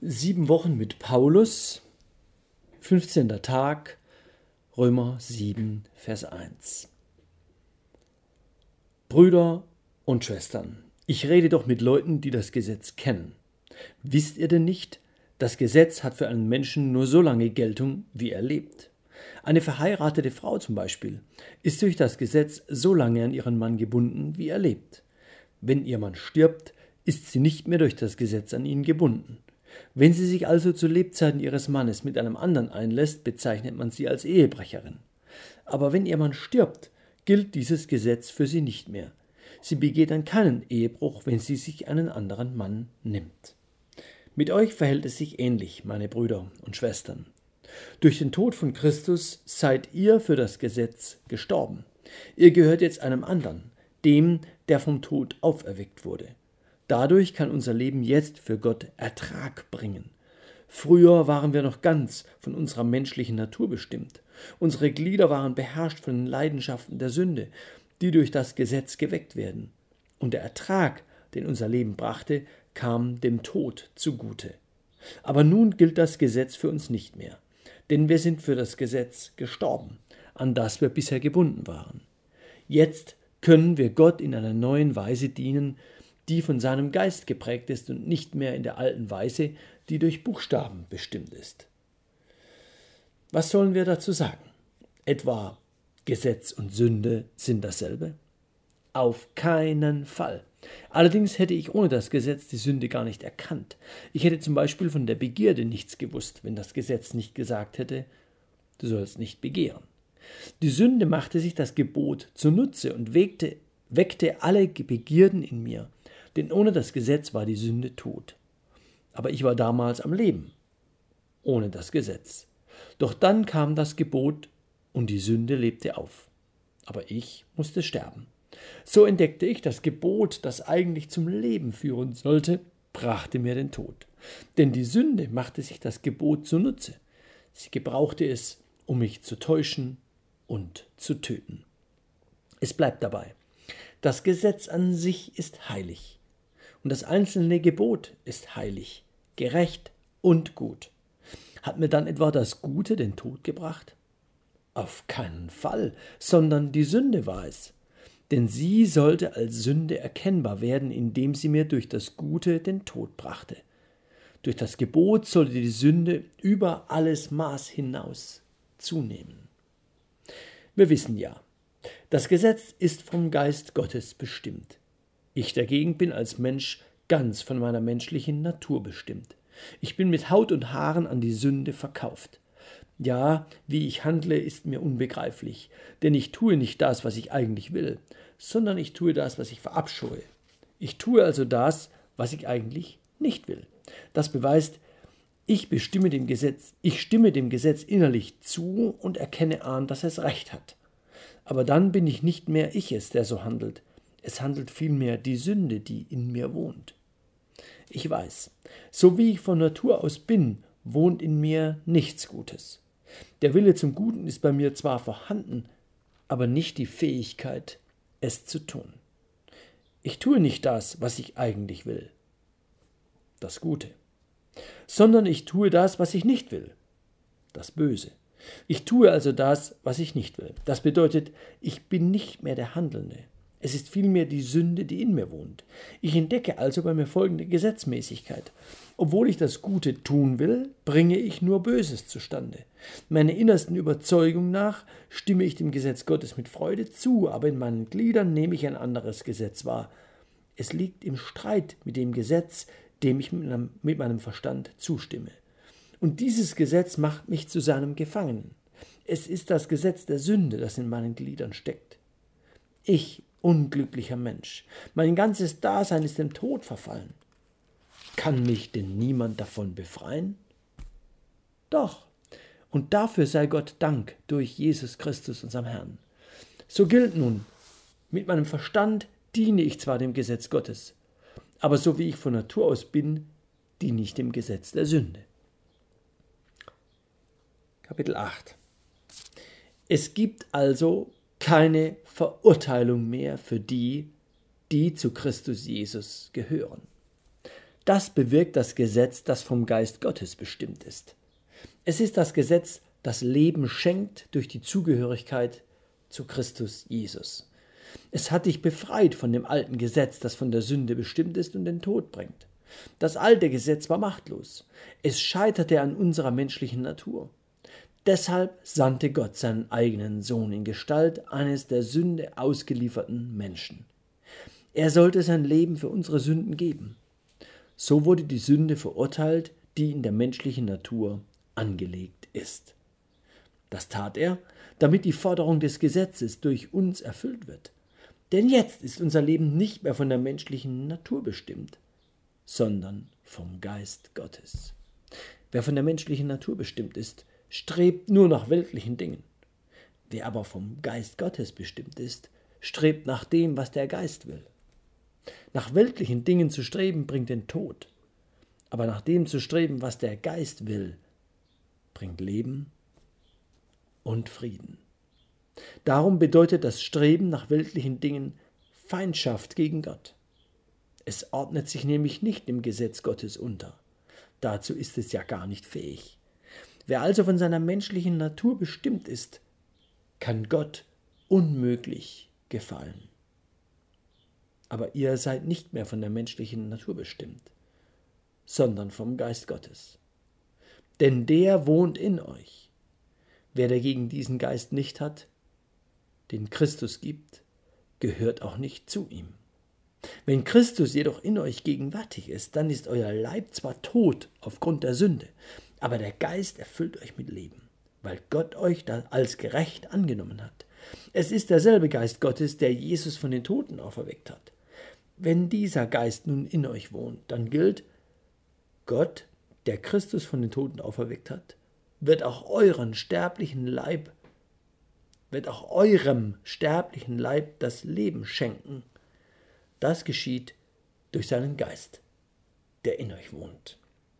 7 Wochen mit Paulus, 15. Tag, Römer 7, Vers 1. Brüder und Schwestern, ich rede doch mit Leuten, die das Gesetz kennen. Wisst ihr denn nicht, das Gesetz hat für einen Menschen nur so lange Geltung, wie er lebt? Eine verheiratete Frau zum Beispiel ist durch das Gesetz so lange an ihren Mann gebunden, wie er lebt. Wenn ihr Mann stirbt, ist sie nicht mehr durch das Gesetz an ihn gebunden. Wenn sie sich also zu Lebzeiten ihres Mannes mit einem anderen einlässt, bezeichnet man sie als Ehebrecherin. Aber wenn ihr Mann stirbt, gilt dieses Gesetz für sie nicht mehr. Sie begeht dann keinen Ehebruch, wenn sie sich einen anderen Mann nimmt. Mit euch verhält es sich ähnlich, meine Brüder und Schwestern. Durch den Tod von Christus seid ihr für das Gesetz gestorben. Ihr gehört jetzt einem anderen, dem, der vom Tod auferweckt wurde. Dadurch kann unser Leben jetzt für Gott Ertrag bringen. Früher waren wir noch ganz von unserer menschlichen Natur bestimmt. Unsere Glieder waren beherrscht von den Leidenschaften der Sünde, die durch das Gesetz geweckt werden. Und der Ertrag, den unser Leben brachte, kam dem Tod zugute. Aber nun gilt das Gesetz für uns nicht mehr, denn wir sind für das Gesetz gestorben, an das wir bisher gebunden waren. Jetzt können wir Gott in einer neuen Weise dienen, die von seinem Geist geprägt ist und nicht mehr in der alten Weise, die durch Buchstaben bestimmt ist. Was sollen wir dazu sagen? Etwa Gesetz und Sünde sind dasselbe? Auf keinen Fall. Allerdings hätte ich ohne das Gesetz die Sünde gar nicht erkannt. Ich hätte zum Beispiel von der Begierde nichts gewusst, wenn das Gesetz nicht gesagt hätte, du sollst nicht begehren. Die Sünde machte sich das Gebot zunutze und weckte alle Begierden in mir, denn ohne das Gesetz war die Sünde tot. Aber ich war damals am Leben, ohne das Gesetz. Doch dann kam das Gebot und die Sünde lebte auf. Aber ich musste sterben. So entdeckte ich, das Gebot, das eigentlich zum Leben führen sollte, brachte mir den Tod. Denn die Sünde machte sich das Gebot zunutze. Sie gebrauchte es, um mich zu täuschen und zu töten. Es bleibt dabei. Das Gesetz an sich ist heilig. Und das einzelne Gebot ist heilig, gerecht und gut. Hat mir dann etwa das Gute den Tod gebracht? Auf keinen Fall, sondern die Sünde war es. Denn sie sollte als Sünde erkennbar werden, indem sie mir durch das Gute den Tod brachte. Durch das Gebot sollte die Sünde über alles Maß hinaus zunehmen. Wir wissen ja, das Gesetz ist vom Geist Gottes bestimmt. Ich dagegen bin als Mensch ganz von meiner menschlichen Natur bestimmt. Ich bin mit Haut und Haaren an die Sünde verkauft. Ja, wie ich handle, ist mir unbegreiflich, denn ich tue nicht das, was ich eigentlich will, sondern ich tue das, was ich verabscheue. Ich tue also das, was ich eigentlich nicht will. Das beweist, ich stimme dem Gesetz innerlich zu und erkenne an, dass es recht hat. Aber dann bin ich nicht mehr ich es, der so handelt. Es handelt vielmehr die Sünde, die in mir wohnt. Ich weiß, so wie ich von Natur aus bin, wohnt in mir nichts Gutes. Der Wille zum Guten ist bei mir zwar vorhanden, aber nicht die Fähigkeit, es zu tun. Ich tue nicht das, was ich eigentlich will, das Gute, sondern ich tue das, was ich nicht will, das Böse. Ich tue also das, was ich nicht will. Das bedeutet, ich bin nicht mehr der Handelnde. Es ist vielmehr die Sünde, die in mir wohnt. Ich entdecke also bei mir folgende Gesetzmäßigkeit. Obwohl ich das Gute tun will, bringe ich nur Böses zustande. Meiner innersten Überzeugung nach stimme ich dem Gesetz Gottes mit Freude zu, aber in meinen Gliedern nehme ich ein anderes Gesetz wahr. Es liegt im Streit mit dem Gesetz, dem ich mit meinem Verstand zustimme. Und dieses Gesetz macht mich zu seinem Gefangenen. Es ist das Gesetz der Sünde, das in meinen Gliedern steckt. Ich, unglücklicher Mensch, mein ganzes Dasein ist dem Tod verfallen. Kann mich denn niemand davon befreien? Doch, und dafür sei Gott Dank durch Jesus Christus, unserem Herrn. So gilt nun, mit meinem Verstand diene ich zwar dem Gesetz Gottes, aber so wie ich von Natur aus bin, diene ich dem Gesetz der Sünde. Kapitel 8. Es gibt also keine Verurteilung mehr für die, die zu Christus Jesus gehören. Das bewirkt das Gesetz, das vom Geist Gottes bestimmt ist. Es ist das Gesetz, das Leben schenkt durch die Zugehörigkeit zu Christus Jesus. Es hat dich befreit von dem alten Gesetz, das von der Sünde bestimmt ist und den Tod bringt. Das alte Gesetz war machtlos. Es scheiterte an unserer menschlichen Natur. Deshalb sandte Gott seinen eigenen Sohn in Gestalt eines der Sünde ausgelieferten Menschen. Er sollte sein Leben für unsere Sünden geben. So wurde die Sünde verurteilt, die in der menschlichen Natur angelegt ist. Das tat er, damit die Forderung des Gesetzes durch uns erfüllt wird. Denn jetzt ist unser Leben nicht mehr von der menschlichen Natur bestimmt, sondern vom Geist Gottes. Wer von der menschlichen Natur bestimmt ist, strebt nur nach weltlichen Dingen. Wer aber vom Geist Gottes bestimmt ist, strebt nach dem, was der Geist will. Nach weltlichen Dingen zu streben, bringt den Tod. Aber nach dem zu streben, was der Geist will, bringt Leben und Frieden. Darum bedeutet das Streben nach weltlichen Dingen Feindschaft gegen Gott. Es ordnet sich nämlich nicht dem Gesetz Gottes unter. Dazu ist es ja gar nicht fähig. Wer also von seiner menschlichen Natur bestimmt ist, kann Gott unmöglich gefallen. Aber ihr seid nicht mehr von der menschlichen Natur bestimmt, sondern vom Geist Gottes. Denn der wohnt in euch. Wer dagegen diesen Geist nicht hat, den Christus gibt, gehört auch nicht zu ihm. Wenn Christus jedoch in euch gegenwärtig ist, dann ist euer Leib zwar tot aufgrund der Sünde, aber der Geist erfüllt euch mit Leben, weil Gott euch da als gerecht angenommen hat. Es ist derselbe Geist Gottes, der Jesus von den Toten auferweckt hat. Wenn dieser Geist nun in euch wohnt, dann gilt, Gott, der Christus von den Toten auferweckt hat, wird auch eurem sterblichen Leib das Leben schenken. Das geschieht durch seinen Geist, der in euch wohnt.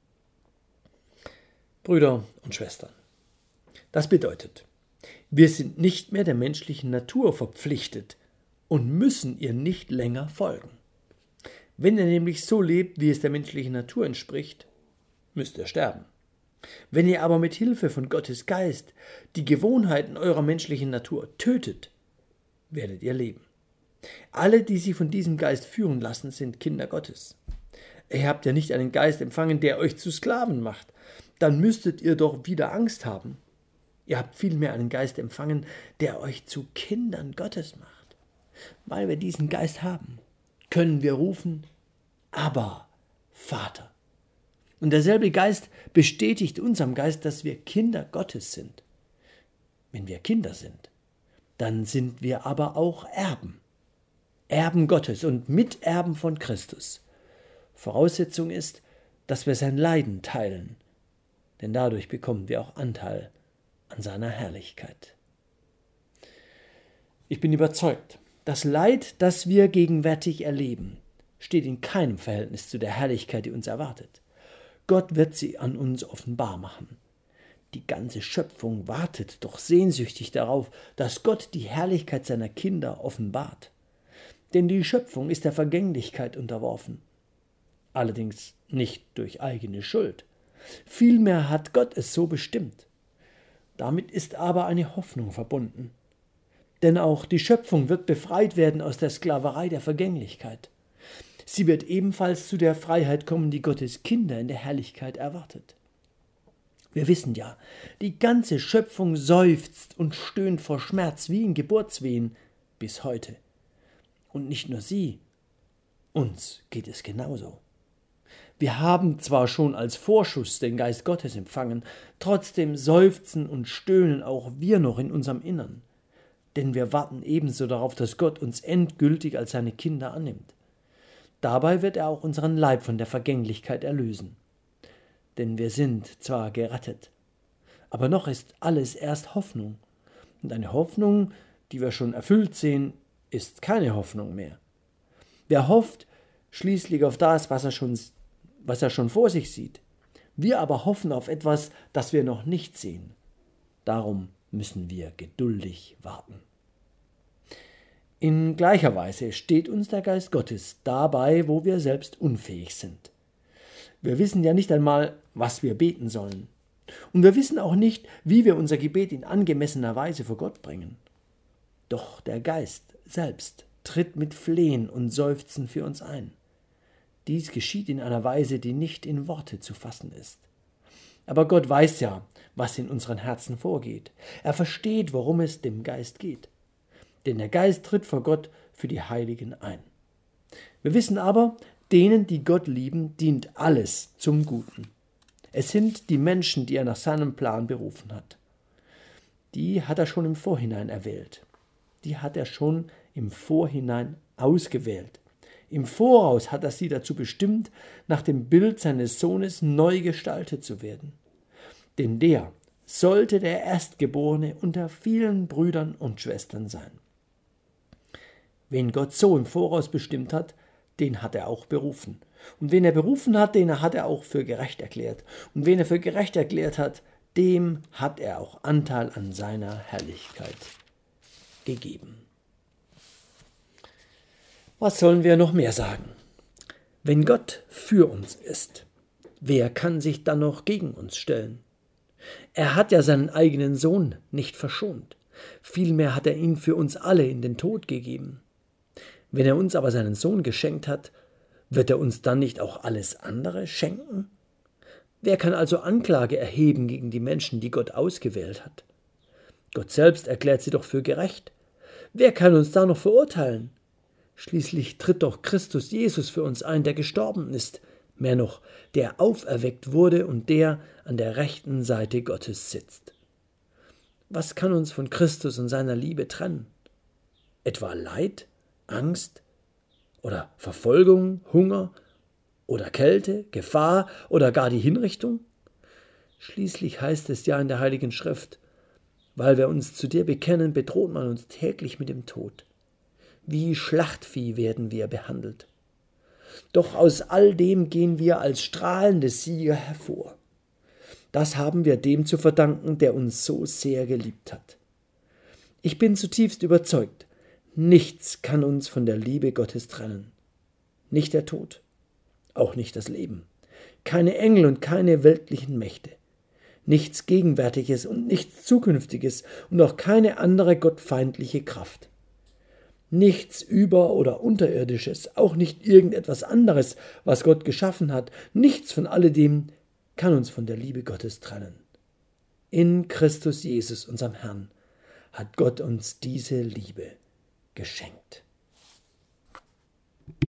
Brüder und Schwestern, das bedeutet, wir sind nicht mehr der menschlichen Natur verpflichtet und müssen ihr nicht länger folgen. Wenn ihr nämlich so lebt, wie es der menschlichen Natur entspricht, müsst ihr sterben. Wenn ihr aber mit Hilfe von Gottes Geist die Gewohnheiten eurer menschlichen Natur tötet, werdet ihr leben. Alle, die sich von diesem Geist führen lassen, sind Kinder Gottes. Ihr habt ja nicht einen Geist empfangen, der euch zu Sklaven macht. Dann müsstet ihr doch wieder Angst haben. Ihr habt vielmehr einen Geist empfangen, der euch zu Kindern Gottes macht. Weil wir diesen Geist haben, können wir rufen, Abba, Vater. Und derselbe Geist bestätigt unserem Geist, dass wir Kinder Gottes sind. Wenn wir Kinder sind, dann sind wir aber auch Erben. Erben Gottes und Miterben von Christus. Voraussetzung ist, dass wir sein Leiden teilen, denn dadurch bekommen wir auch Anteil an seiner Herrlichkeit. Ich bin überzeugt, das Leid, das wir gegenwärtig erleben, steht in keinem Verhältnis zu der Herrlichkeit, die uns erwartet. Gott wird sie an uns offenbar machen. Die ganze Schöpfung wartet doch sehnsüchtig darauf, dass Gott die Herrlichkeit seiner Kinder offenbart. Denn die Schöpfung ist der Vergänglichkeit unterworfen. Allerdings nicht durch eigene Schuld. Vielmehr hat Gott es so bestimmt. Damit ist aber eine Hoffnung verbunden. Denn auch die Schöpfung wird befreit werden aus der Sklaverei der Vergänglichkeit. Sie wird ebenfalls zu der Freiheit kommen, die Gottes Kinder in der Herrlichkeit erwartet. Wir wissen ja, die ganze Schöpfung seufzt und stöhnt vor Schmerz wie in Geburtswehen bis heute. Und nicht nur sie, uns geht es genauso. Wir haben zwar schon als Vorschuss den Geist Gottes empfangen, trotzdem seufzen und stöhnen auch wir noch in unserem Innern. Denn wir warten ebenso darauf, dass Gott uns endgültig als seine Kinder annimmt. Dabei wird er auch unseren Leib von der Vergänglichkeit erlösen. Denn wir sind zwar gerettet, aber noch ist alles erst Hoffnung. Und eine Hoffnung, die wir schon erfüllt sehen, ist keine Hoffnung mehr. Wer hofft schließlich auf das, was er schon vor sich sieht. Wir aber hoffen auf etwas, das wir noch nicht sehen. Darum müssen wir geduldig warten. In gleicher Weise steht uns der Geist Gottes dabei, wo wir selbst unfähig sind. Wir wissen ja nicht einmal, was wir beten sollen. Und wir wissen auch nicht, wie wir unser Gebet in angemessener Weise vor Gott bringen. Doch der Geist selbst tritt mit Flehen und Seufzen für uns ein. Dies geschieht in einer Weise, die nicht in Worte zu fassen ist. Aber Gott weiß ja, was in unseren Herzen vorgeht. Er versteht, worum es dem Geist geht. Denn der Geist tritt vor Gott für die Heiligen ein. Wir wissen aber, denen, die Gott lieben, dient alles zum Guten. Es sind die Menschen, die er nach seinem Plan berufen hat. Die hat er schon im Vorhinein erwählt. Die hat er schon im Vorhinein ausgewählt. Im Voraus hat er sie dazu bestimmt, nach dem Bild seines Sohnes neu gestaltet zu werden. Denn der sollte der Erstgeborene unter vielen Brüdern und Schwestern sein. Wen Gott so im Voraus bestimmt hat, den hat er auch berufen. Und wen er berufen hat, den hat er auch für gerecht erklärt. Und wen er für gerecht erklärt hat, dem hat er auch Anteil an seiner Herrlichkeit gegeben. Was sollen wir noch mehr sagen? Wenn Gott für uns ist, wer kann sich dann noch gegen uns stellen? Er hat ja seinen eigenen Sohn nicht verschont. Vielmehr hat er ihn für uns alle in den Tod gegeben. Wenn er uns aber seinen Sohn geschenkt hat, wird er uns dann nicht auch alles andere schenken? Wer kann also Anklage erheben gegen die Menschen, die Gott ausgewählt hat? Gott selbst erklärt sie doch für gerecht. Wer kann uns da noch verurteilen? Schließlich tritt doch Christus Jesus für uns ein, der gestorben ist, mehr noch, der auferweckt wurde und der an der rechten Seite Gottes sitzt. Was kann uns von Christus und seiner Liebe trennen? Etwa Leid, Angst oder Verfolgung, Hunger oder Kälte, Gefahr oder gar die Hinrichtung? Schließlich heißt es ja in der Heiligen Schrift, weil wir uns zu dir bekennen, bedroht man uns täglich mit dem Tod. Wie Schlachtvieh werden wir behandelt. Doch aus all dem gehen wir als strahlende Sieger hervor. Das haben wir dem zu verdanken, der uns so sehr geliebt hat. Ich bin zutiefst überzeugt, nichts kann uns von der Liebe Gottes trennen. Nicht der Tod, auch nicht das Leben, keine Engel und keine weltlichen Mächte, nichts Gegenwärtiges und nichts Zukünftiges und auch keine andere gottfeindliche Kraft. Nichts Über- oder Unterirdisches, auch nicht irgendetwas anderes, was Gott geschaffen hat, nichts von alledem kann uns von der Liebe Gottes trennen. In Christus Jesus, unserem Herrn, hat Gott uns diese Liebe geschenkt.